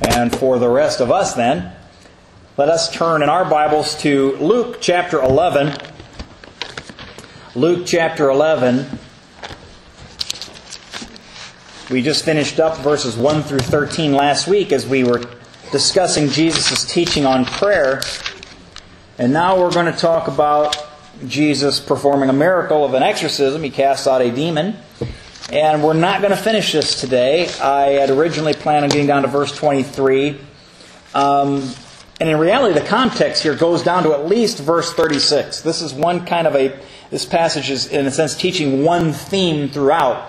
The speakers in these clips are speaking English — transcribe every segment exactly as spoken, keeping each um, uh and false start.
And for the rest of us then, let us turn in our Bibles to Luke chapter eleven. Luke chapter eleven. We just finished up verses one through thirteen last week as we were discussing Jesus' teaching on prayer. And now we're going to talk about Jesus performing a miracle of an exorcism. He cast out a demon. And we're not going to finish this today. I had originally planned on getting down to verse twenty-three. Um, and in reality, the context here goes down to at least verse thirty-six. This is one kind of a... This passage is, in a sense, teaching one theme throughout.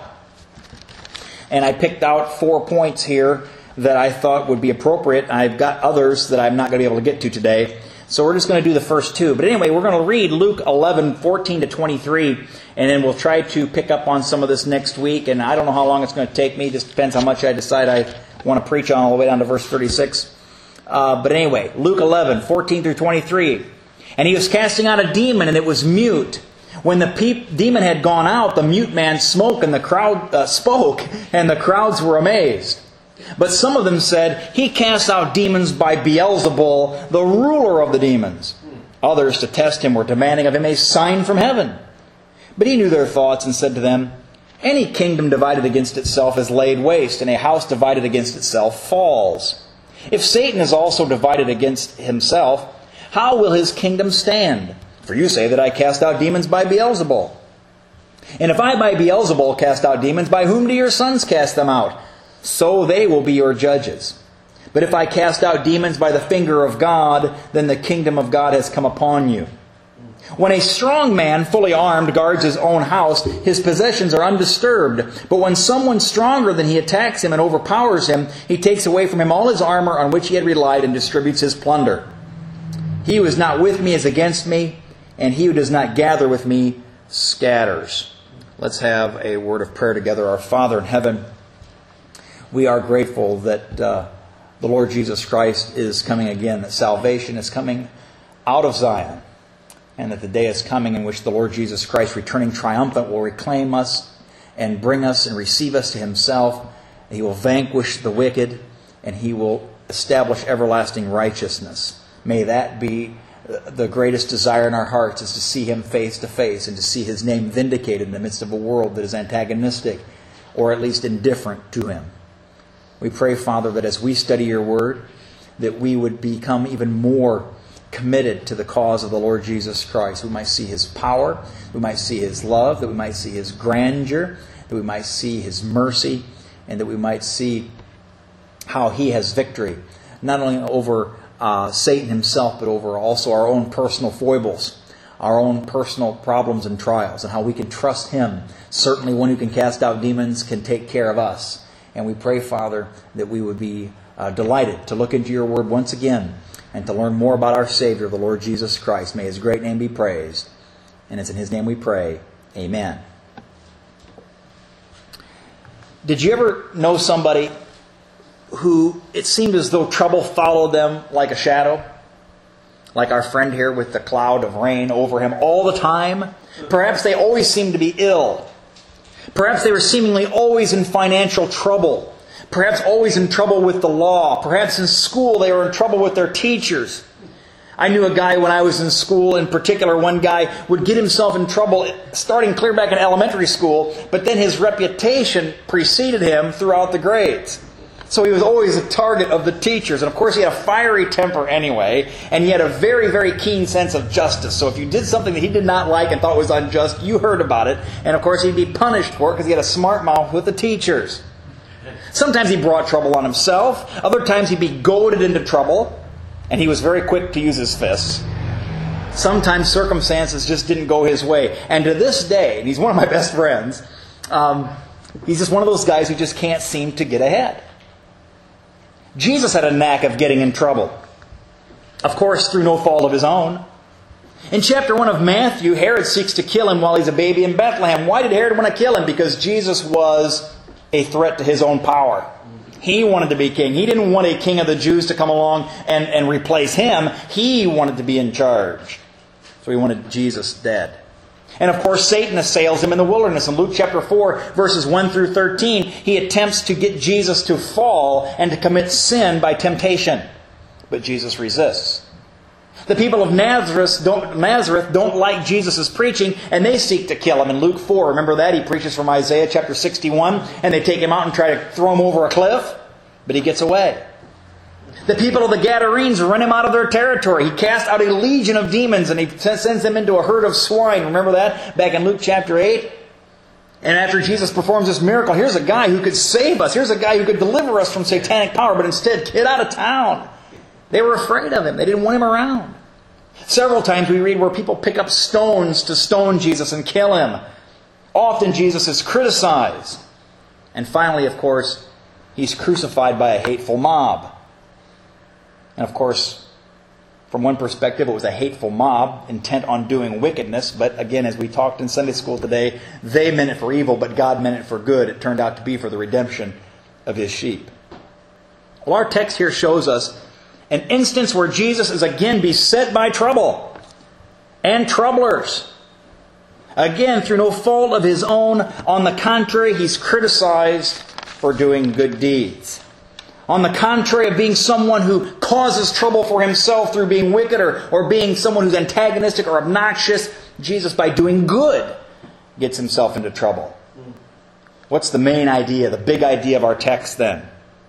And I picked out four points here that I thought would be appropriate. I've got others that I'm not going to be able to get to today. So we're just going to do the first two. But anyway, we're going to read Luke eleven, fourteen to twenty-three, and then we'll try to pick up on some of this next week. And I don't know how long it's going to take me. It just depends how much I decide I want to preach on all the way down to verse thirty-six. Uh, but anyway, Luke eleven, fourteen through twenty-three. And he was casting out a demon, and it was mute. When the pe- demon had gone out, the mute man spoke, and the crowd uh, spoke, and the crowds were amazed. But some of them said, "He casts out demons by Beelzebul, the ruler of the demons." Others, to test him, were demanding of him a sign from heaven. But he knew their thoughts and said to them, "Any kingdom divided against itself is laid waste, and a house divided against itself falls. If Satan is also divided against himself, how will his kingdom stand? For you say that I cast out demons by Beelzebul. And if I by Beelzebul cast out demons, by whom do your sons cast them out? So they will be your judges. But if I cast out demons by the finger of God, then the kingdom of God has come upon you. When a strong man, fully armed, guards his own house, his possessions are undisturbed. But when someone stronger than he attacks him and overpowers him, he takes away from him all his armor on which he had relied and distributes his plunder. He who is not with me is against me, and he who does not gather with me scatters." Let's have a word of prayer together. Our Father in heaven, we are grateful that uh, the Lord Jesus Christ is coming again, that salvation is coming out of Zion, and that the day is coming in which the Lord Jesus Christ, returning triumphant, will reclaim us and bring us and receive us to Himself. He will vanquish the wicked, and He will establish everlasting righteousness. May that be the greatest desire in our hearts, is to see Him face to face and to see His name vindicated in the midst of a world that is antagonistic or at least indifferent to Him. We pray, Father, that as we study Your Word, that we would become even more committed to the cause of the Lord Jesus Christ. We might see His power, we might see His love, that we might see His grandeur, that we might see His mercy, and that we might see how He has victory, not only over uh, Satan himself, but over also our own personal foibles, our own personal problems and trials, and how we can trust Him. Certainly one who can cast out demons can take care of us. And we pray, Father, that we would be uh, delighted to look into Your Word once again and to learn more about our Savior, the Lord Jesus Christ. May His great name be praised. And it's in His name we pray. Amen. Did you ever know somebody who it seemed as though trouble followed them like a shadow? Like our friend here with the cloud of rain over him all the time? Perhaps they always seemed to be ill. Perhaps they were seemingly always in financial trouble. Perhaps always in trouble with the law. Perhaps in school they were in trouble with their teachers. I knew a guy when I was in school, in particular, one guy would get himself in trouble starting clear back in elementary school, but then his reputation preceded him throughout the grades. So he was always a target of the teachers. And of course he had a fiery temper anyway, and he had a very, very keen sense of justice. So if you did something that he did not like and thought was unjust, you heard about it. And of course he'd be punished for it because he had a smart mouth with the teachers. Sometimes he brought trouble on himself. Other times he'd be goaded into trouble, and he was very quick to use his fists. Sometimes circumstances just didn't go his way. And to this day, and he's one of my best friends, um, he's just one of those guys who just can't seem to get ahead. Jesus had a knack of getting in trouble. Of course, through no fault of His own. In chapter one of Matthew, Herod seeks to kill Him while he's a baby in Bethlehem. Why did Herod want to kill Him? Because Jesus was a threat to his own power. He wanted to be king. He didn't want a king of the Jews to come along and, and replace him. He wanted to be in charge. So he wanted Jesus dead. And of course, Satan assails him in the wilderness. In Luke chapter four, verses one through thirteen, he attempts to get Jesus to fall and to commit sin by temptation. But Jesus resists. The people of Nazareth don't, Nazareth don't like Jesus' preaching, and they seek to kill him. In Luke four, remember that? He preaches from Isaiah chapter sixty-one, and they take him out and try to throw him over a cliff, but he gets away. The people of the Gadarenes run him out of their territory. He casts out a legion of demons, and he sends them into a herd of swine. Remember that? Back in Luke chapter eight. And after Jesus performs this miracle, here's a guy who could save us. Here's a guy who could deliver us from satanic power, but instead, get out of town. They were afraid of him. They didn't want him around. Several times we read where people pick up stones to stone Jesus and kill him. Often Jesus is criticized. And finally, of course, he's crucified by a hateful mob. And of course, from one perspective, it was a hateful mob intent on doing wickedness. But again, as we talked in Sunday school today, they meant it for evil, but God meant it for good. It turned out to be for the redemption of His sheep. Well, our text here shows us an instance where Jesus is again beset by trouble and troublers. Again, through no fault of His own. On the contrary, He's criticized for doing good deeds. On the contrary of being someone who causes trouble for himself through being wicked or, or being someone who's antagonistic or obnoxious, Jesus, by doing good, gets himself into trouble. What's the main idea, the big idea of our text then?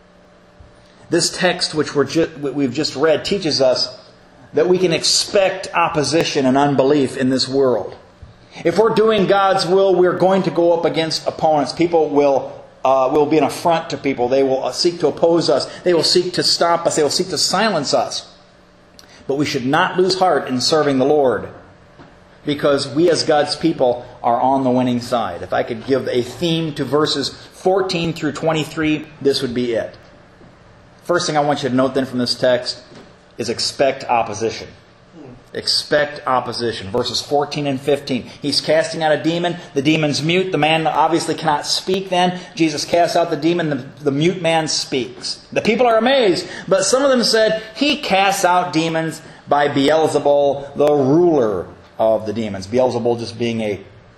This text, which we're ju- we've just read, teaches us that we can expect opposition and unbelief in this world. If we're doing God's will, we're going to go up against opponents. People will Uh, will be an affront to people. They will seek to oppose us. They will seek to stop us. They will seek to silence us. But we should not lose heart in serving the Lord, because we as God's people are on the winning side. If I could give a theme to verses fourteen through twenty-three, this would be it. First thing I want you to note then from this text is expect opposition. Expect opposition. Verses fourteen and fifteen. He's casting out a demon. The demon's mute. The man obviously cannot speak then. Jesus casts out the demon. The, the mute man speaks. The people are amazed. But some of them said, He casts out demons by Beelzebul, the ruler of the demons. Beelzebul just being a,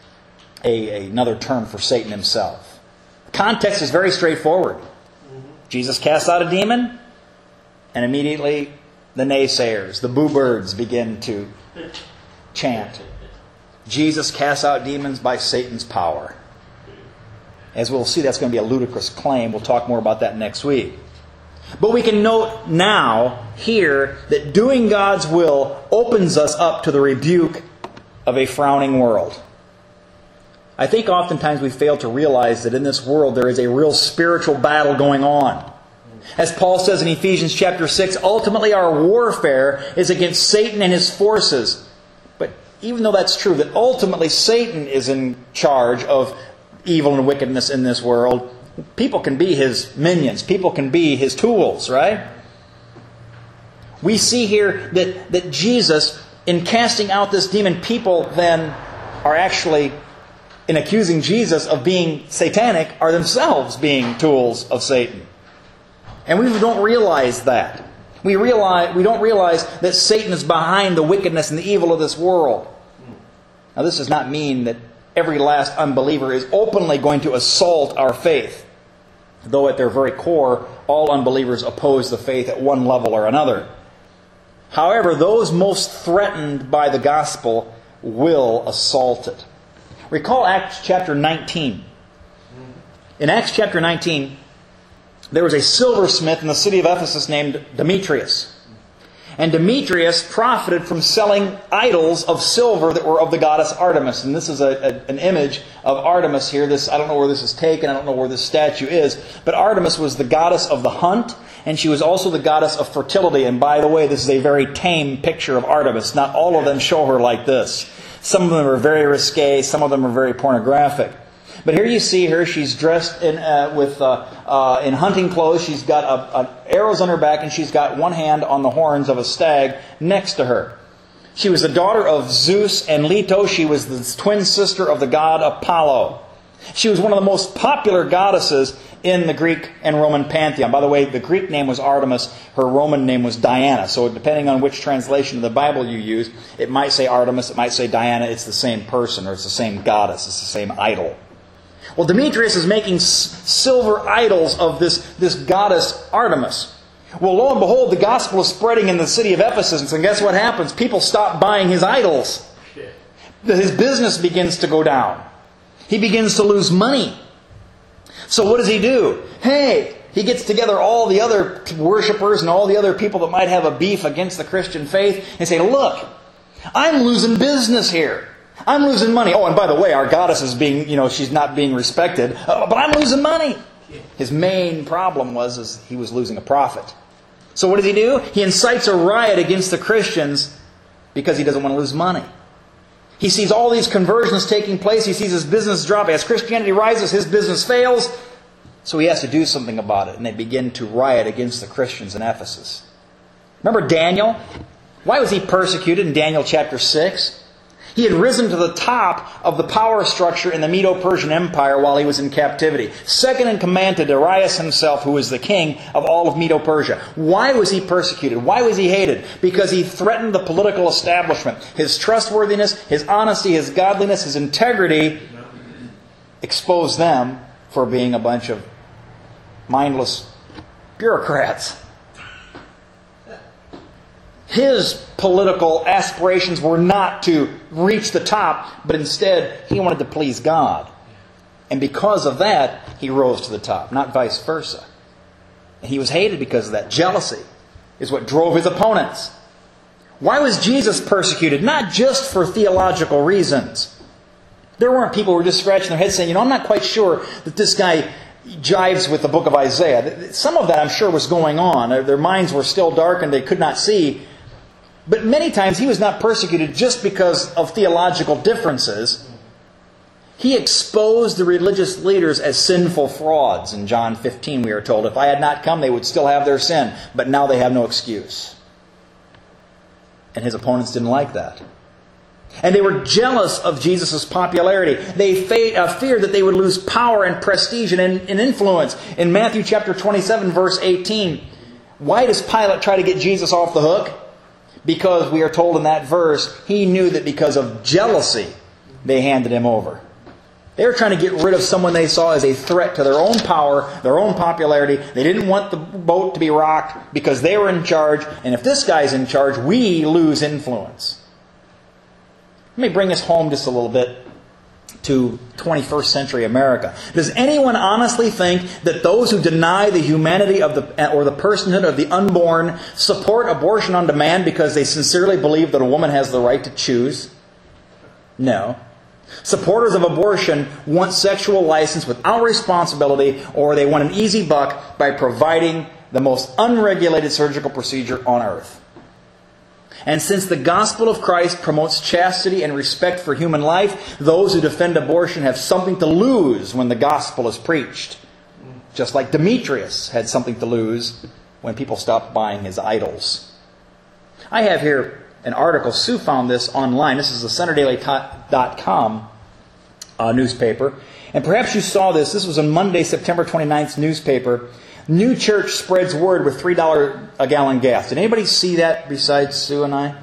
a another term for Satan himself. The context is very straightforward. Jesus casts out a demon, and immediately the naysayers, the boo birds, begin to chant. Jesus casts out demons by Satan's power. As we'll see, that's going to be a ludicrous claim. We'll talk more about that next week. But we can note now, here, that doing God's will opens us up to the rebuke of a frowning world. I think oftentimes we fail to realize that in this world there is a real spiritual battle going on. As Paul says in Ephesians chapter six, ultimately our warfare is against Satan and his forces. But even though that's true, that ultimately Satan is in charge of evil and wickedness in this world, people can be his minions. People can be his tools, right? We see here that, that Jesus, in casting out this demon, people then are actually, in accusing Jesus of being satanic, are themselves being tools of Satan. And we don't realize that. We realize we don't realize that Satan is behind the wickedness and the evil of this world. Now, this does not mean that every last unbeliever is openly going to assault our faith. Though at their very core, all unbelievers oppose the faith at one level or another. However, those most threatened by the gospel will assault it. Recall Acts chapter nineteen. In Acts chapter nineteen, there was a silversmith in the city of Ephesus named Demetrius. And Demetrius profited from selling idols of silver that were of the goddess Artemis. And this is a, a, an image of Artemis here. This I don't know where this is taken. I don't know where this statue is. But Artemis was the goddess of the hunt. And she was also the goddess of fertility. And by the way, this is a very tame picture of Artemis. Not all of them show her like this. Some of them are very risque. Some of them are very pornographic. But here you see her. She's dressed in uh, with uh, uh, in hunting clothes. She's got a, a, arrows on her back, and she's got one hand on the horns of a stag next to her. She was the daughter of Zeus and Leto. She was the twin sister of the god Apollo. She was one of the most popular goddesses in the Greek and Roman pantheon. By the way, the Greek name was Artemis. Her Roman name was Diana. So depending on which translation of the Bible you use, it might say Artemis, it might say Diana. It's the same person, or it's the same goddess. It's the same idol. Well, Demetrius is making s- silver idols of this, this goddess Artemis. Well, lo and behold, the gospel is spreading in the city of Ephesus. And guess what happens? People stop buying his idols. His business begins to go down. He begins to lose money. So what does he do? Hey, he gets together all the other worshipers and all the other people that might have a beef against the Christian faith and say, look, I'm losing business here. I'm losing money. Oh, and by the way, our goddess is being, you know, she's not being respected. Uh, but I'm losing money. His main problem was is he was losing a profit. So what does he do? He incites a riot against the Christians because he doesn't want to lose money. He sees all these conversions taking place. He sees his business dropping. As Christianity rises, his business fails. So he has to do something about it. And they begin to riot against the Christians in Ephesus. Remember Daniel? Why was he persecuted in Daniel chapter six? He had risen to the top of the power structure in the Medo-Persian Empire while he was in captivity. Second in command to Darius himself, who was the king of all of Medo-Persia. Why was he persecuted? Why was he hated? Because he threatened the political establishment. His trustworthiness, his honesty, his godliness, his integrity exposed them for being a bunch of mindless bureaucrats. His political aspirations were not to reach the top, but instead he wanted to please God. And because of that, he rose to the top, not vice versa. And he was hated because of that. Jealousy is what drove his opponents. Why was Jesus persecuted? Not just for theological reasons. There weren't people who were just scratching their heads saying, you know, I'm not quite sure that this guy jives with the book of Isaiah. Some of that, I'm sure, was going on. Their minds were still darkened. They could not see. But many times he was not persecuted just because of theological differences. He exposed the religious leaders as sinful frauds. In John fifteen we are told, if I had not come, they would still have their sin. But now they have no excuse. And his opponents didn't like that. And they were jealous of Jesus' popularity. They fe- uh, feared that they would lose power and prestige and, and influence. In Matthew chapter twenty-seven, verse eighteen, why does Pilate try to get Jesus off the hook? Because we are told in that verse, he knew that because of jealousy, they handed him over. They were trying to get rid of someone they saw as a threat to their own power, their own popularity. They didn't want the boat to be rocked because they were in charge. And if this guy's in charge, we lose influence. Let me bring us home just a little bit to twenty-first century America. Does anyone honestly think that those who deny the humanity of the or the personhood of the unborn support abortion on demand because they sincerely believe that a woman has the right to choose? No. Supporters of abortion want sexual license without responsibility, or they want an easy buck by providing the most unregulated surgical procedure on earth. And since the gospel of Christ promotes chastity and respect for human life, those who defend abortion have something to lose when the gospel is preached. Just like Demetrius had something to lose when people stopped buying his idols. I have here an article. Sue found this online. This is the Center Daily dot com uh, newspaper. And perhaps you saw this. This was on Monday, September twenty-ninth newspaper. New church spreads word with three dollars a gallon gas. Did anybody see that besides Sue and I?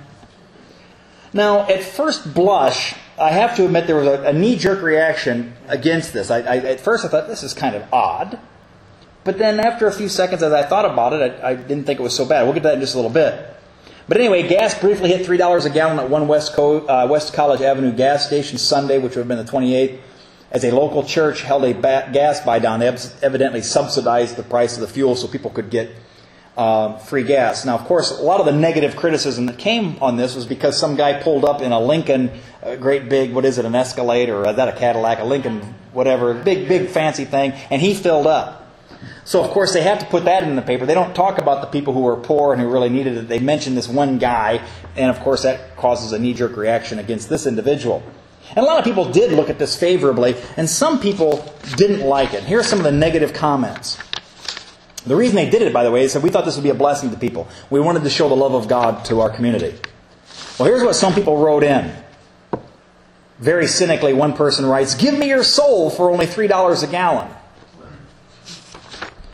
Now, at first blush, I have to admit there was a, a knee-jerk reaction against this. I, I, at first I thought, this is kind of odd. But then after a few seconds as I thought about it, I, I didn't think it was so bad. We'll get to that in just a little bit. But anyway, gas briefly hit three dollars a gallon at one West, Co- uh, West College Avenue gas station Sunday, which would have been the twenty-eighth. As a local church held a ba- gas buy-down, they evidently subsidized the price of the fuel so people could get uh, free gas. Now, of course, a lot of the negative criticism that came on this was because some guy pulled up in a Lincoln, a great big, what is it, an Escalade, or is that a Cadillac, a Lincoln, whatever, big, big fancy thing, and he filled up. So, of course, they have to put that in the paper. They don't talk about the people who were poor and who really needed it. They mention this one guy, and of course that causes a knee-jerk reaction against this individual. And a lot of people did look at this favorably, and some people didn't like it. Here are some of the negative comments. The reason they did it, by the way, is that we thought this would be a blessing to people. We wanted to show the love of God to our community. Well, here's what some people wrote in. Very cynically, one person writes, "Give me your soul for only three dollars a gallon."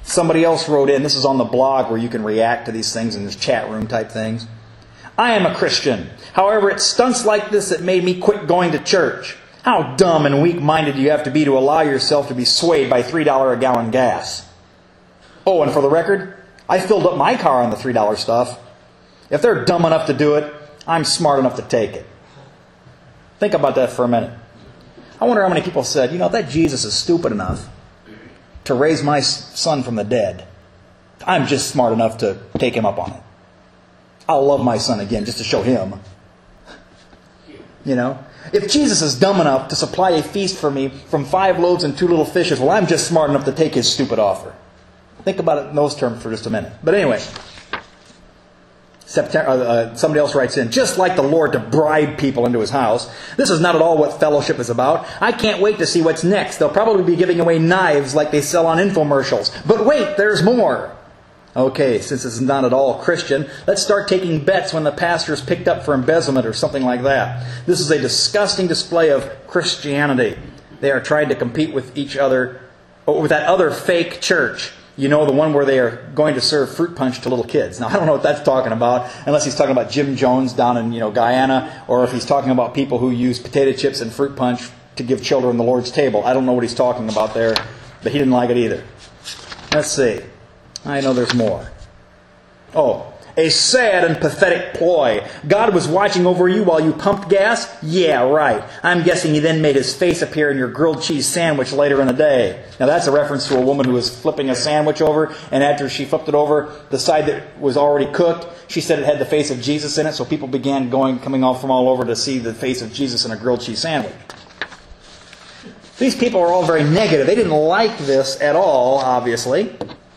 Somebody else wrote in, this is on the blog where you can react to these things in this chat room type things. I am a Christian. However, it's stunts like this that made me quit going to church. How dumb and weak-minded do you have to be to allow yourself to be swayed by three dollars a gallon gas? Oh, and for the record, I filled up my car on the three dollars stuff. If they're dumb enough to do it, I'm smart enough to take it. Think about that for a minute. I wonder how many people said, you know, that Jesus is stupid enough to raise my son from the dead. I'm just smart enough to take him up on it. I'll love my son again just to show him. You know? If Jesus is dumb enough to supply a feast for me from five loaves and two little fishes, well, I'm just smart enough to take his stupid offer. Think about it in those terms for just a minute. But anyway, September, uh, somebody else writes in, just like the Lord to bribe people into His house. This is not at all what fellowship is about. I can't wait to see what's next. They'll probably be giving away knives like they sell on infomercials. But wait, there's more. Okay, since it's not at all Christian, let's start taking bets when the pastor is picked up for embezzlement or something like that. This is a disgusting display of Christianity. They are trying to compete with each other, with that other fake church. You know, the one where they are going to serve fruit punch to little kids. Now, I don't know what that's talking about, unless he's talking about Jim Jones down in, you know, Guyana, or if he's talking about people who use potato chips and fruit punch to give children the Lord's table. I don't know what he's talking about there, but he didn't like it either. Let's see. I know there's more. Oh, a sad and pathetic ploy. God was watching over you while you pumped gas? Yeah, right. I'm guessing He then made His face appear in your grilled cheese sandwich later in the day. Now that's a reference to a woman who was flipping a sandwich over, and after she flipped it over, the side that was already cooked, she said it had the face of Jesus in it, so people began going, coming off from all over to see the face of Jesus in a grilled cheese sandwich. These people are all very negative. They didn't like this at all, obviously.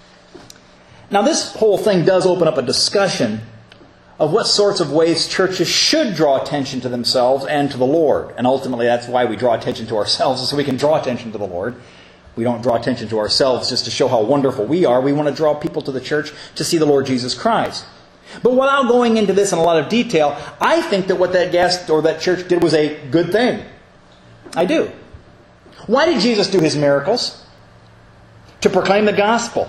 Now, this whole thing does open up a discussion of what sorts of ways churches should draw attention to themselves and to the Lord. And ultimately, that's why we draw attention to ourselves, so we can draw attention to the Lord. We don't draw attention to ourselves just to show how wonderful we are. We want to draw people to the church to see the Lord Jesus Christ. But without going into this in a lot of detail, I think that what that gas or that church did was a good thing. I do. Why did Jesus do His miracles? To proclaim the gospel.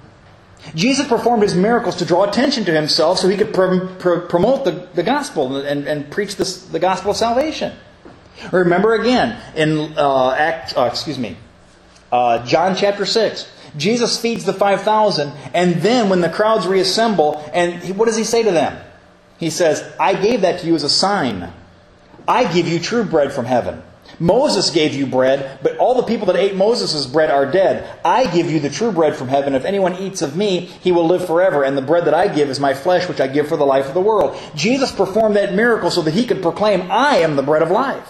Jesus performed His miracles to draw attention to Himself so He could pr- pr- promote the, the gospel and, and preach this, the gospel of salvation. Remember again, in uh, Act, uh, excuse me, uh, John chapter six, Jesus feeds the five thousand, and then when the crowds reassemble, and he, what does He say to them? He says, I gave that to you as a sign. I give you true bread from heaven. Moses gave you bread, but all the people that ate Moses' bread are dead. I give you the true bread from heaven. If anyone eats of me, he will live forever. And the bread that I give is my flesh, which I give for the life of the world. Jesus performed that miracle so that He could proclaim, I am the bread of life.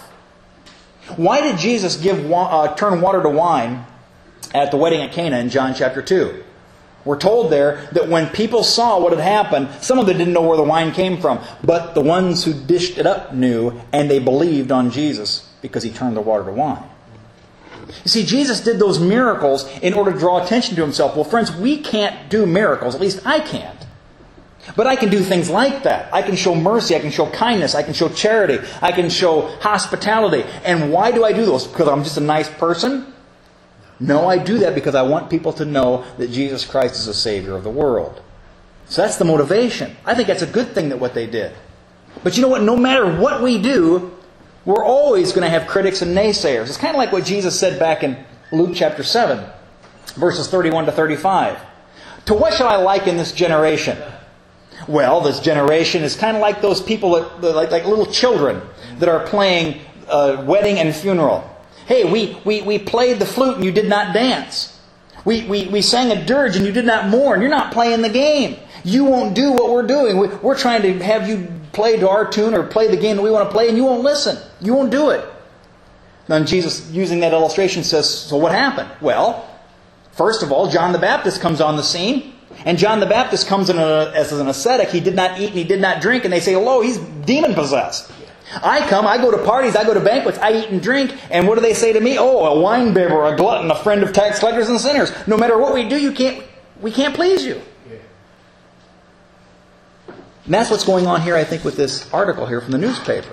Why did Jesus give uh, turn water to wine at the wedding at Cana in John chapter two? We're told there that when people saw what had happened, some of them didn't know where the wine came from. But the ones who dished it up knew, and they believed on Jesus because He turned the water to wine. You see, Jesus did those miracles in order to draw attention to Himself. Well, friends, we can't do miracles. At least I can't. But I can do things like that. I can show mercy. I can show kindness. I can show charity. I can show hospitality. And why do I do those? Because I'm just a nice person? No, I do that because I want people to know that Jesus Christ is the Savior of the world. So that's the motivation. I think that's a good thing that what they did. But you know what? No matter what we do, we're always going to have critics and naysayers. It's kind of like what Jesus said back in Luke chapter seven, verses thirty-one to thirty-five. To what shall I liken this generation? Well, this generation is kind of like those people, that, like, like little children that are playing uh, wedding and funeral. Hey, we, we, we played the flute and you did not dance. We, we, we sang a dirge and you did not mourn. You're not playing the game. You won't do what we're doing. We, we're trying to have you play to our tune or play the game that we want to play, and you won't listen. You won't do it. Then Jesus, using that illustration, says, so what happened? Well, first of all, John the Baptist comes on the scene. And John the Baptist comes in a, as an ascetic. He did not eat and he did not drink. And they say, oh, he's demon-possessed. I come, I go to parties, I go to banquets, I eat and drink. And what do they say to me? Oh, a wine-bibber, a glutton, a friend of tax collectors and sinners. No matter what we do, you can't, we can't please you. And that's what's going on here, I think, with this article here from the newspaper.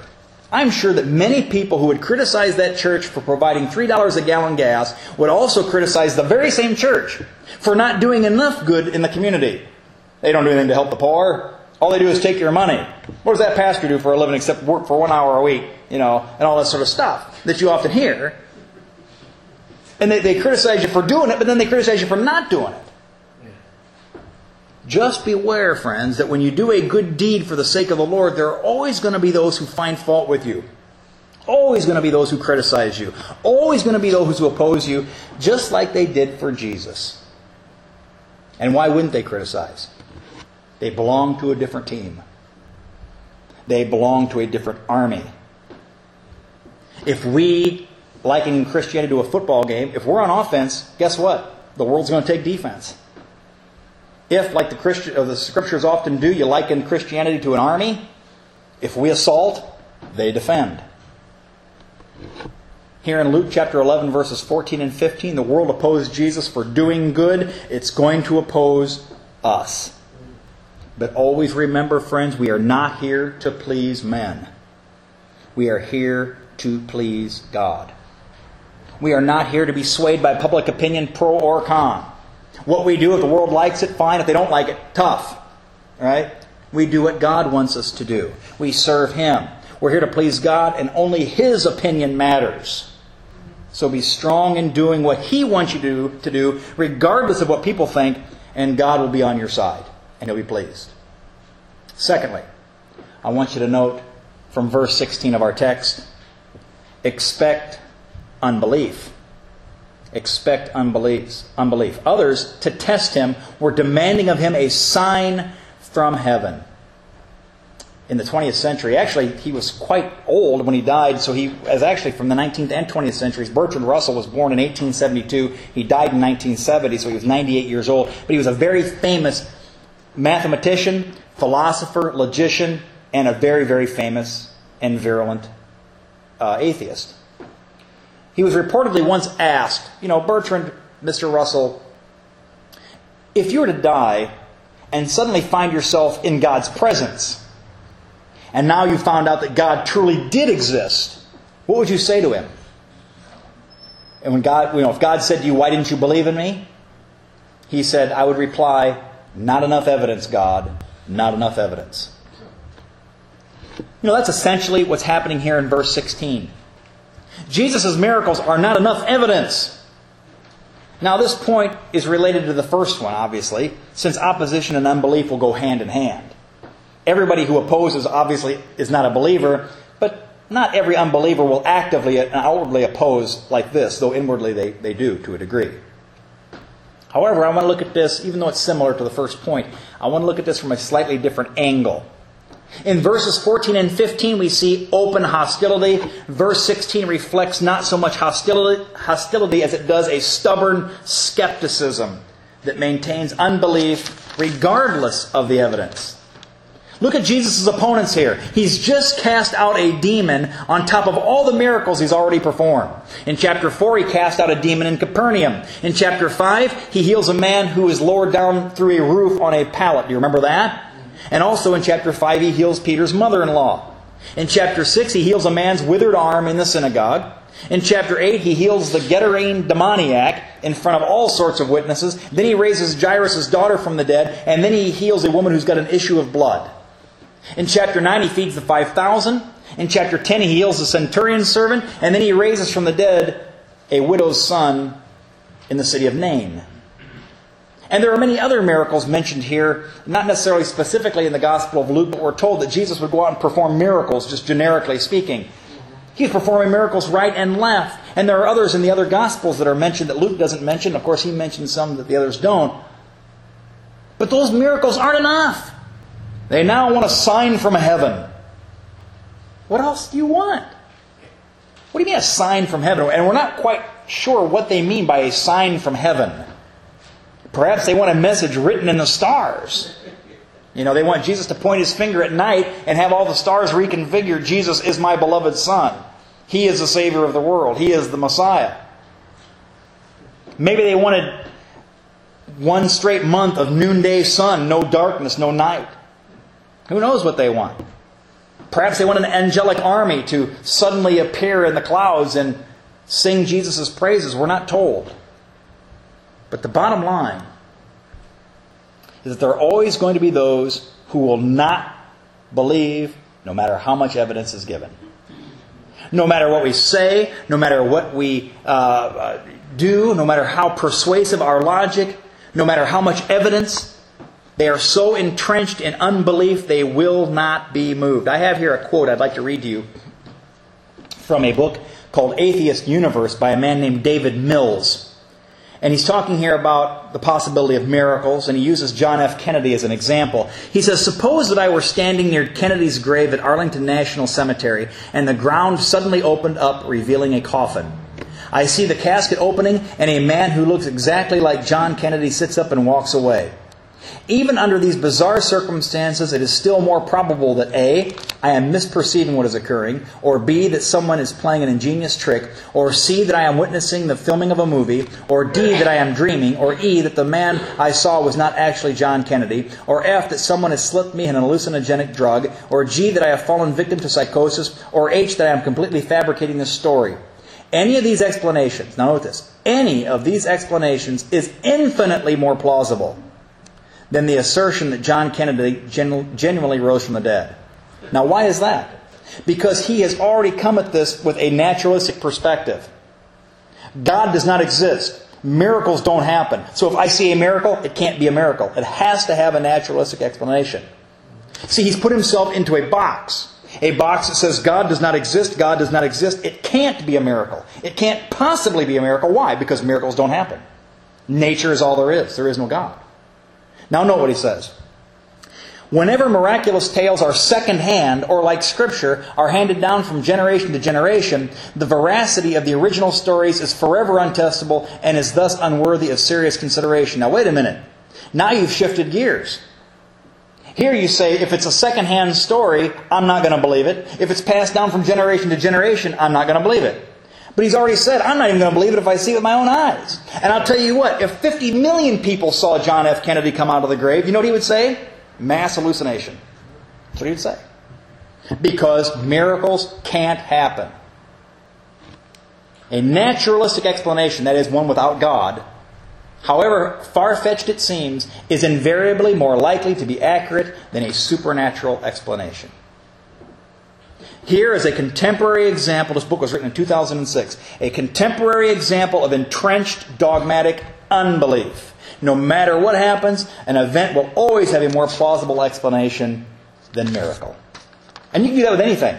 I'm sure that many people who would criticize that church for providing three dollars a gallon gas would also criticize the very same church for not doing enough good in the community. They don't do anything to help the poor. All they do is take your money. What does that pastor do for a living except work for one hour a week, you know, and all that sort of stuff that you often hear. And they, they criticize you for doing it, but then they criticize you for not doing it. Just beware, friends, that when you do a good deed for the sake of the Lord, there are always going to be those who find fault with you. Always going to be those who criticize you. Always going to be those who oppose you, just like they did for Jesus. And why wouldn't they criticize? They belong to a different team. They belong to a different army. If we, like in Christianity, do a football game, if we're on offense, guess what? The world's going to take defense. If, like the Christian, or the Scriptures often do, you liken Christianity to an army, if we assault, they defend. Here in Luke chapter eleven, verses fourteen and fifteen, the world opposed Jesus for doing good. It's going to oppose us. But always remember, friends, we are not here to please men. We are here to please God. We are not here to be swayed by public opinion, pro or con. What we do, if the world likes it, fine. If they don't like it, tough. Right? We do what God wants us to do. We serve Him. We're here to please God, and only His opinion matters. So be strong in doing what He wants you to do, to do, regardless of what people think, and God will be on your side, and He'll be pleased. Secondly, I want you to note from verse sixteen of our text, expect unbelief. Expect unbelief. Unbelief. Others, to test Him, were demanding of Him a sign from heaven. In the twentieth century, actually, he was quite old when he died, so he was actually from the nineteenth and twentieth centuries. Bertrand Russell was born in eighteen seventy-two. He died in nineteen seventy, so he was ninety-eight years old. But he was a very famous mathematician, philosopher, logician, and a very, very famous and virulent uh, atheist. He was reportedly once asked, you know, Bertrand, Mister Russell, if you were to die and suddenly find yourself in God's presence, and now you found out that God truly did exist, what would you say to Him? And when God, you know, if God said to you, why didn't you believe in me? He said, I would reply, not enough evidence, God, not enough evidence. You know, that's essentially what's happening here in verse sixteen. Jesus' miracles are not enough evidence. Now, this point is related to the first one, obviously, since opposition and unbelief will go hand in hand. Everybody who opposes, obviously, is not a believer, but not every unbeliever will actively and outwardly oppose like this, though inwardly they, they do to a degree. However, I want to look at this, even though it's similar to the first point, I want to look at this from a slightly different angle. In verses fourteen and fifteen, we see open hostility. Verse sixteen reflects not so much hostility, hostility as it does a stubborn skepticism that maintains unbelief regardless of the evidence. Look at Jesus' opponents here. He's just cast out a demon on top of all the miracles He's already performed. In chapter four, He cast out a demon in Capernaum. In chapter five, He heals a man who is lowered down through a roof on a pallet. Do you remember that? And also in chapter five, He heals Peter's mother-in-law. In chapter six, He heals a man's withered arm in the synagogue. In chapter eight, He heals the Gadarene demoniac in front of all sorts of witnesses. Then He raises Jairus' daughter from the dead. And then He heals a woman who's got an issue of blood. In chapter nine, He feeds the five thousand. In chapter ten, He heals the centurion's servant. And then He raises from the dead a widow's son in the city of Nain. And there are many other miracles mentioned here, not necessarily specifically in the Gospel of Luke, but we're told that Jesus would go out and perform miracles, just generically speaking. He's performing miracles right and left. And there are others in the other Gospels that are mentioned that Luke doesn't mention. Of course, he mentions some that the others don't. But those miracles aren't enough. They now want a sign from heaven. What else do you want? What do you mean a sign from heaven? And we're not quite sure what they mean by a sign from heaven. Perhaps they want a message written in the stars. You know, they want Jesus to point His finger at night and have all the stars reconfigured. Jesus is my beloved Son. He is the Savior of the world. He is the Messiah. Maybe they wanted one straight month of noonday sun, no darkness, no night. Who knows what they want? Perhaps they want an angelic army to suddenly appear in the clouds and sing Jesus' praises. We're not told. But the bottom line is that there are always going to be those who will not believe no matter how much evidence is given. No matter what we say, no matter what we uh, do, no matter how persuasive our logic, no matter how much evidence, they are so entrenched in unbelief they will not be moved. I have here a quote I'd like to read to you from a book called Atheist Universe by a man named David Mills. And he's talking here about the possibility of miracles, and he uses John F. Kennedy as an example. He says, suppose that I were standing near Kennedy's grave at Arlington National Cemetery, and the ground suddenly opened up, revealing a coffin. I see the casket opening, and a man who looks exactly like John Kennedy sits up and walks away. Even under these bizarre circumstances, it is still more probable that A, I am misperceiving what is occurring, or B, that someone is playing an ingenious trick, or C, that I am witnessing the filming of a movie, or D, that I am dreaming, or E, that the man I saw was not actually John Kennedy, or F, that someone has slipped me an hallucinogenic drug, or G, that I have fallen victim to psychosis, or H, that I am completely fabricating this story. Any of these explanations, now note this, any of these explanations is infinitely more plausible than the assertion that John Kennedy genu- genuinely rose from the dead. Now, why is that? Because he has already come at this with a naturalistic perspective. God does not exist. Miracles don't happen. So if I see a miracle, it can't be a miracle. It has to have a naturalistic explanation. See, he's put himself into a box. A box that says God does not exist, God does not exist. It can't be a miracle. It can't possibly be a miracle. Why? Because miracles don't happen. Nature is all there is. There is no God. Now note what he says. Whenever miraculous tales are second-hand, or like Scripture, are handed down from generation to generation, the veracity of the original stories is forever untestable and is thus unworthy of serious consideration. Now wait a minute. Now you've shifted gears. Here you say, if it's a second-hand story, I'm not going to believe it. If it's passed down from generation to generation, I'm not going to believe it. But he's already said, I'm not even going to believe it if I see it with my own eyes. And I'll tell you what, if fifty million people saw John F. Kennedy come out of the grave, you know what he would say? Mass hallucination. That's what he would say. Because miracles can't happen. A naturalistic explanation, that is one without God, however far-fetched it seems, is invariably more likely to be accurate than a supernatural explanation. Here is a contemporary example. This book was written in two thousand six. A contemporary example of entrenched dogmatic unbelief. No matter what happens, an event will always have a more plausible explanation than miracle. And you can do that with anything.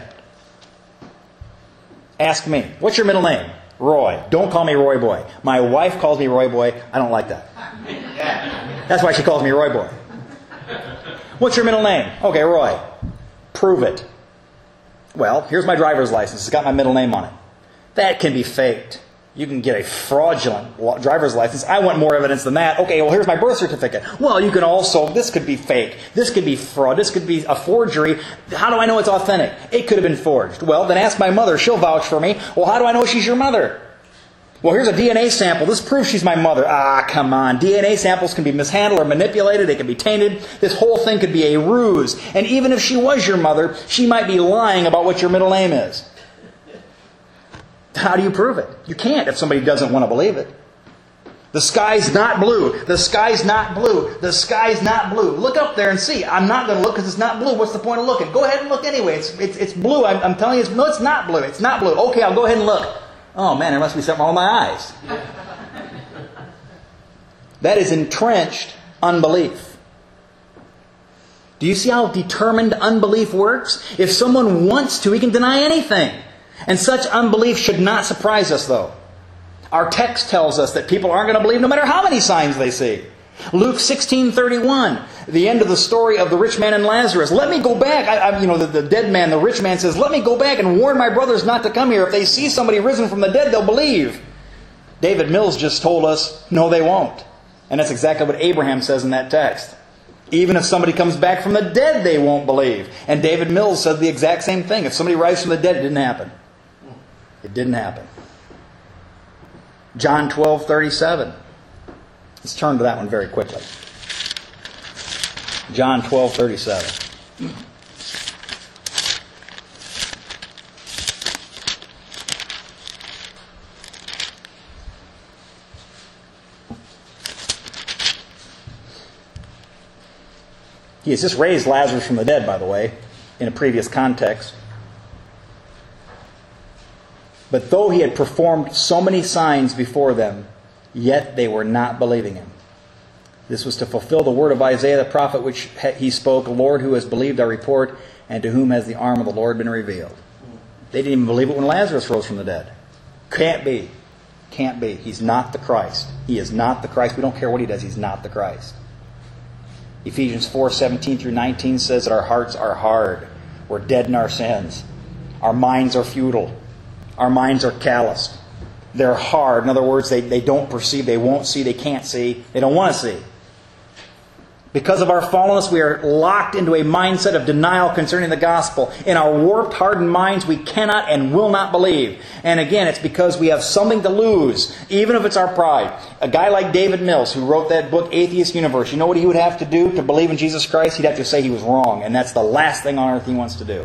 Ask me, what's your middle name? Roy. Don't call me Roy Boy. My wife calls me Roy Boy. I don't like that. That's why she calls me Roy Boy. What's your middle name? Okay, Roy. Prove it. Well, here's my driver's license. It's got my middle name on it. That can be faked. You can get a fraudulent driver's license. I want more evidence than that. Okay, well, here's my birth certificate. Well, you can also, this could be fake. This could be fraud. This could be a forgery. How do I know it's authentic? It could have been forged. Well, then ask my mother. She'll vouch for me. Well, how do I know she's your mother? Well, here's a D N A sample. This proves she's my mother. Ah, come on. D N A samples can be mishandled or manipulated. They can be tainted. This whole thing could be a ruse. And even if she was your mother, she might be lying about what your middle name is. How do you prove it? You can't if somebody doesn't want to believe it. The sky's not blue. The sky's not blue. The sky's not blue. Look up there and see. I'm not going to look because it's not blue. What's the point of looking? Go ahead and look anyway. It's, it's, it's blue. I'm, I'm telling you, it's, no, it's not blue. It's not blue. Okay, I'll go ahead and look. Oh man, there must be something wrong with my eyes. That is entrenched unbelief. Do you see how determined unbelief works? If someone wants to, he can deny anything. And such unbelief should not surprise us, though. Our text tells us that people aren't going to believe no matter how many signs they see. Luke sixteen thirty-one, the end of the story of the rich man and Lazarus. Let me go back. I, I, you know, the, the dead man, the rich man says, let me go back and warn my brothers not to come here. If they see somebody risen from the dead, they'll believe. David Mills just told us, no, they won't. And that's exactly what Abraham says in that text. Even if somebody comes back from the dead, they won't believe. And David Mills said the exact same thing. If somebody rises from the dead, it didn't happen. It didn't happen. John twelve thirty-seven. Let's turn to that one very quickly. John twelve thirty-seven. He has just raised Lazarus from the dead, by the way, in a previous context. But though he had performed so many signs before them, yet they were not believing him. This was to fulfill the word of Isaiah the prophet, which he spoke, Lord, who has believed our report, and to whom has the arm of the Lord been revealed? They didn't even believe it when Lazarus rose from the dead. Can't be. Can't be. He's not the Christ. He is not the Christ. We don't care what he does. He's not the Christ. Ephesians four, seventeen through nineteen says that our hearts are hard. We're dead in our sins. Our minds are futile. Our minds are calloused. They're hard. In other words, they, they don't perceive, they won't see, they can't see, they don't want to see. Because of our fallenness, we are locked into a mindset of denial concerning the gospel. In our warped, hardened minds, we cannot and will not believe. And again, it's because we have something to lose, even if it's our pride. A guy like David Mills, who wrote that book, Atheist Universe, you know what he would have to do to believe in Jesus Christ? He'd have to say he was wrong. And that's the last thing on earth he wants to do.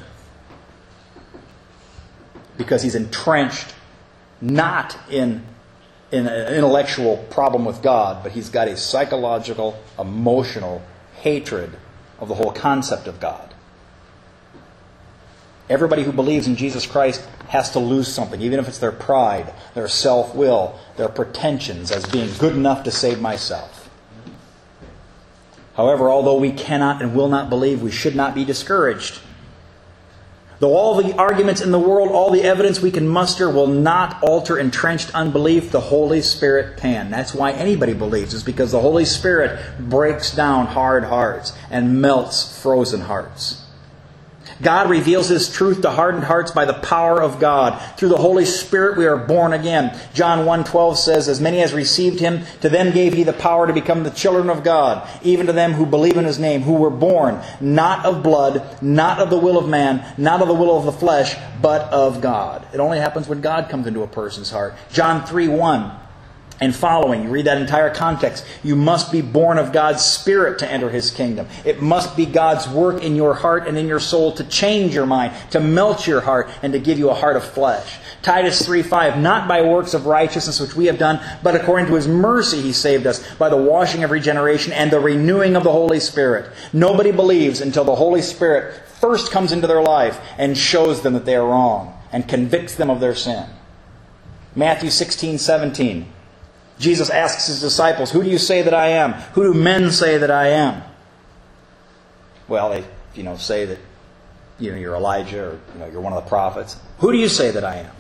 Because he's entrenched not in in an intellectual problem with God, but he's got a psychological, emotional hatred of the whole concept of God. Everybody who believes in Jesus Christ has to lose something, even if it's their pride, their self-will, their pretensions as being good enough to save myself. However, although we cannot and will not believe, we should not be discouraged. Though all the arguments in the world, all the evidence we can muster will not alter entrenched unbelief, the Holy Spirit can. That's why anybody believes, is because the Holy Spirit breaks down hard hearts and melts frozen hearts. God reveals His truth to hardened hearts by the power of God. Through the Holy Spirit we are born again. John one twelve says, as many as received Him, to them gave He the power to become the children of God, even to them who believe in His name, who were born not of blood, not of the will of man, not of the will of the flesh, but of God. It only happens when God comes into a person's heart. John three one and following, you read that entire context. You must be born of God's Spirit to enter His kingdom. It must be God's work in your heart and in your soul to change your mind, to melt your heart, and to give you a heart of flesh. Titus three five, not by works of righteousness which we have done, but according to His mercy He saved us, by the washing of regeneration and the renewing of the Holy Spirit. Nobody believes until the Holy Spirit first comes into their life and shows them that they are wrong and convicts them of their sin. Matthew sixteen seventeen. Jesus asks His disciples, who do you say that I am? Who do men say that I am? Well, they, you know, say that, you know, you're Elijah, or, you know, you're one of the prophets. Who do you say that I am?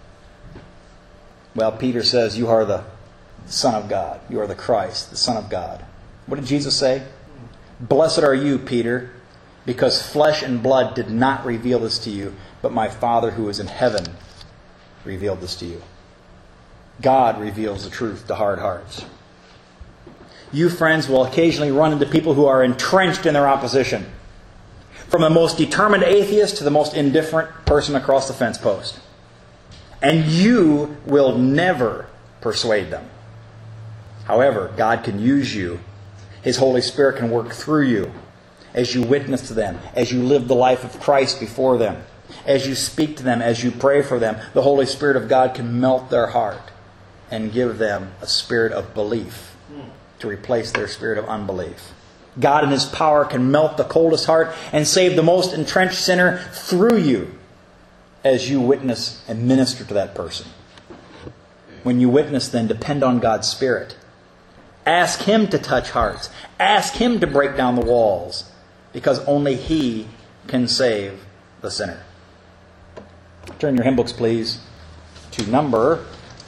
Well, Peter says, you are the Son of God. You are the Christ, the Son of God. What did Jesus say? Blessed are you, Peter, because flesh and blood did not reveal this to you, but my Father who is in heaven revealed this to you. God reveals the truth to hard hearts. You, friends, will occasionally run into people who are entrenched in their opposition. From the most determined atheist to the most indifferent person across the fence post. And you will never persuade them. However, God can use you. His Holy Spirit can work through you as you witness to them, as you live the life of Christ before them, as you speak to them, as you pray for them. The Holy Spirit of God can melt their heart and give them a spirit of belief to replace their spirit of unbelief. God in His power can melt the coldest heart and save the most entrenched sinner through you as you witness and minister to that person. When you witness, then depend on God's Spirit. Ask Him to touch hearts. Ask Him to break down the walls, because only He can save the sinner. Turn your hymn books, please, to number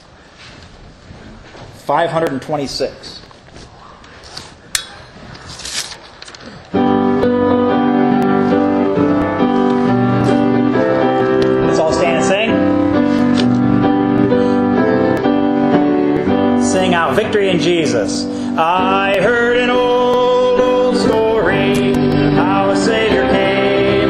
five hundred twenty-six. Let's all stand and sing. Sing out victory in Jesus. I heard an